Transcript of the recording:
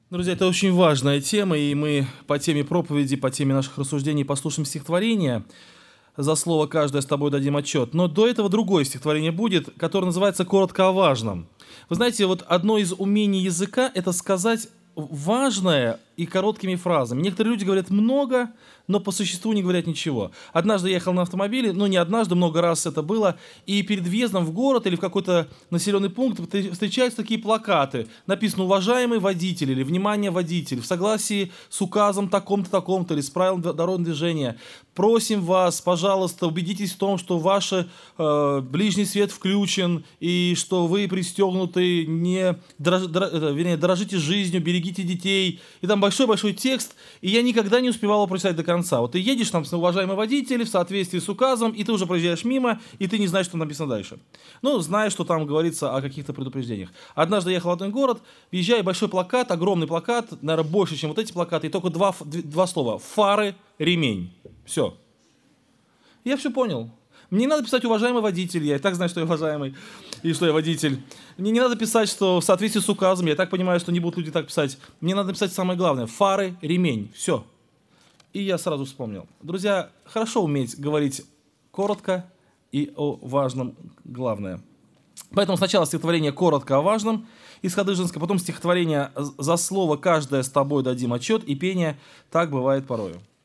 Друзья, это очень важная тема, и мы по теме проповеди, по теме наших рассуждений послушаем стихотворение. За слово каждое с тобой дадим отчет. Но до этого другое стихотворение будет, которое называется «Коротко о важном». Вы знаете, вот одно из умений языка — это сказать важное и короткими фразами. Некоторые люди говорят много, но по существу не говорят ничего. Однажды я ехал на автомобиле, ну не однажды, много раз это было, и перед въездом в город или в какой-то населенный пункт встречаются такие плакаты. Написано «Уважаемый водитель» или «Внимание, водитель», в согласии с указом таком-то, таком-то или с правилом дорожного движения. Просим вас, пожалуйста, убедитесь в том, что ваш ближний свет включен и что вы пристегнуты, дорожите жизнью, берегите детей. И там большой-большой текст, и я никогда не успевал его прочитать до конца. Вот ты едешь там, уважаемый водитель, в соответствии с указом, и ты уже проезжаешь мимо, и ты не знаешь, что написано дальше. Ну, знаешь, что там говорится о каких-то предупреждениях. Однажды я ехал в один город, въезжаю, большой плакат, огромный плакат, наверное, больше, чем вот эти плакаты, и только два слова: фары, ремень. Все. Я все понял. Мне не надо писать «уважаемый водитель», я и так знаю, что я уважаемый, и что я водитель. Мне не надо писать, что в соответствии с указом, я так понимаю, что не будут люди так писать. Мне надо написать самое главное: фары, ремень, все. И я сразу вспомнил. Друзья, хорошо уметь говорить коротко и о важном главное. Поэтому сначала стихотворение «Коротко о важном» из Хадыженска, потом стихотворение «За слово каждое с тобой дадим отчет» и пение «Так бывает порою».